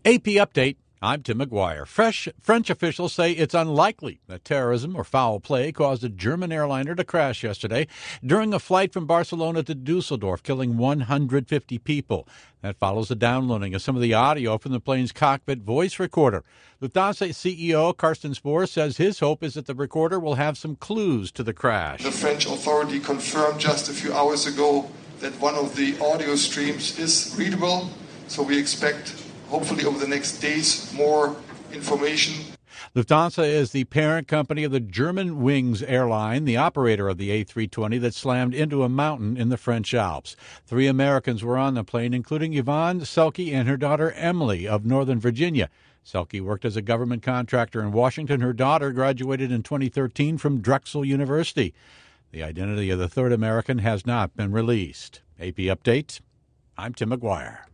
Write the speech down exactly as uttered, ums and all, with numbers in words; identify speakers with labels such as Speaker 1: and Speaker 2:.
Speaker 1: A P Update. I'm Tim McGuire. Fresh French officials say it's unlikely that terrorism or foul play caused a German airliner to crash yesterday during a flight from Barcelona to Dusseldorf, killing one hundred fifty people. That follows the downloading of some of the audio from the plane's cockpit voice recorder. Lufthansa C E O Carsten Spohr says his hope is that the recorder will have some clues to the crash.
Speaker 2: The French authority confirmed just a few hours ago that one of the audio streams is readable, so we expect hopefully over the next days, more information.
Speaker 1: Lufthansa is the parent company of the Germanwings airline, the operator of the A three twenty that slammed into a mountain in the French Alps. Three Americans were on the plane, including Yvonne Selke and her daughter Emily of Northern Virginia. Selke worked as a government contractor in Washington. Her daughter graduated in twenty thirteen from Drexel University. The identity of the third American has not been released. A P Update. I'm Tim McGuire.